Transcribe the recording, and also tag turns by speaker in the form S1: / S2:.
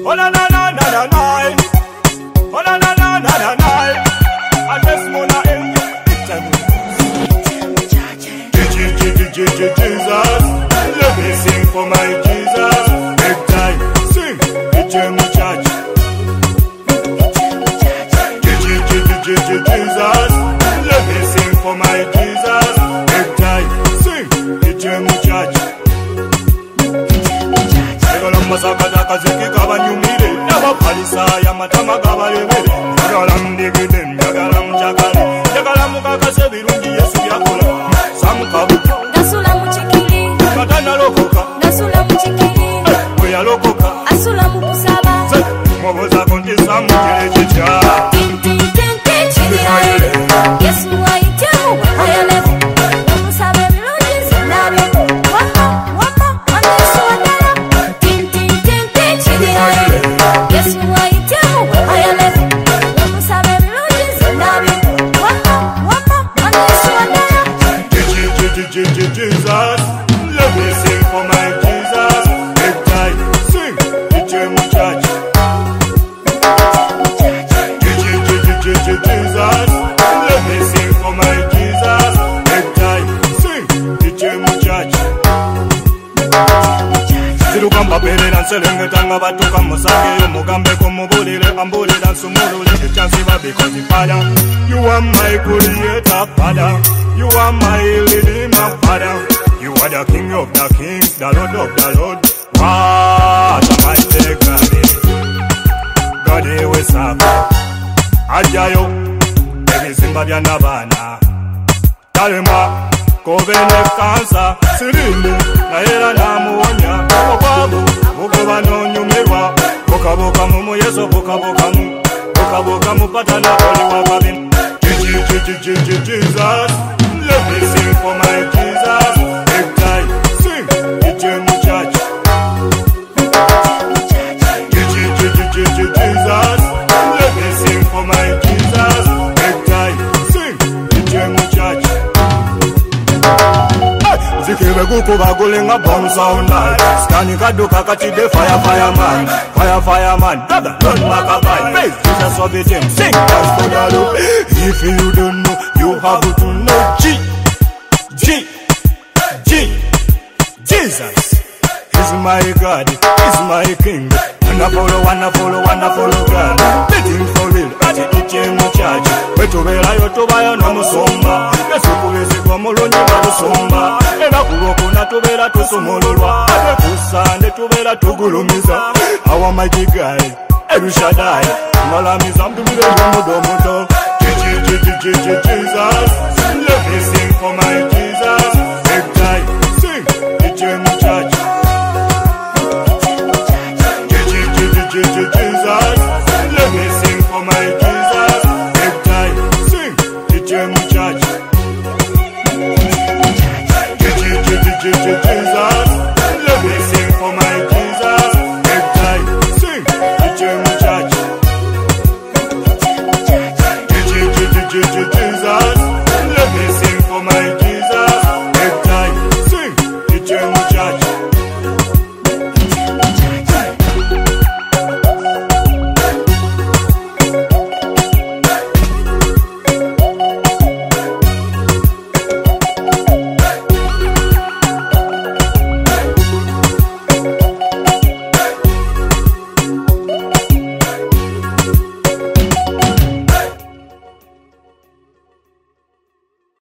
S1: Oh na na na na na na. Oh na na na na na na. I just wanna enjoy Jesus. Let me sing for my Jesus. Big time, sing. It's your church. Jesus. Let me sing for my Jesus. Big time, sing. It's your church. Masakata kaziki kabanyumire n'abapalisa y'amatama gabalebere yagala mdigide yagala mchakale yagala mukakase birungi Yesu yakola samukabu
S2: nasula muchikiri
S1: katana lokoka
S2: nasula muchikiri
S1: we yalokoka
S2: asula mukusaba
S1: moboza konti samukire chicha
S2: Yesu waitemu ayalevu musabe birungi zinabi wama anesu wadala Yesu waitemu ayalevu musabe birungi zinabi wama anesu wadala
S1: Jesus, let me sing for my Jesus. Big time, sing, it's your church. Jesus, let me sing for my Jesus. Big time, sing, it's your church. Zirukamba perera nselengetanga batuka musange yo mugambe ko mubulire ambulira nsumulule echansi babikozi fire. You are my creator, Father. You are my redeemer, Father. You are the King of the kings, the Lord of the Lord. What a mighty God. God we serve. Ajayo ebizimba bya nabana talema kovene kansa sirinde naera namuwonya okwabu bugoba nonyumirwa bukabuka mu Yesu bukabuka mu patana oli wababin Jesus, let me sing for my Jesus. Big time, sing, it's your church. Jesus, let me sing for my Jesus. Big time, sing, it's your church. Zikebe gukuba gulenga bomb sound night. Skani kaduka katide fireman. Brother, don't makabai. Praise Jesus of the gym. Sing, dance for the Lord. If you don't know, you have to know. Jesus is my God, is my King. Wonderful God. Waiting for real, at the church. Wetubera yotubayo no musomba. Yesu kubizibwa mulungi balusomba. Era kulokuna tubera tusumululwa. Ate kusande tubera tugulumiza. Our mighty God, El Shaddai. Malamiza mtubire mudo. Jesus.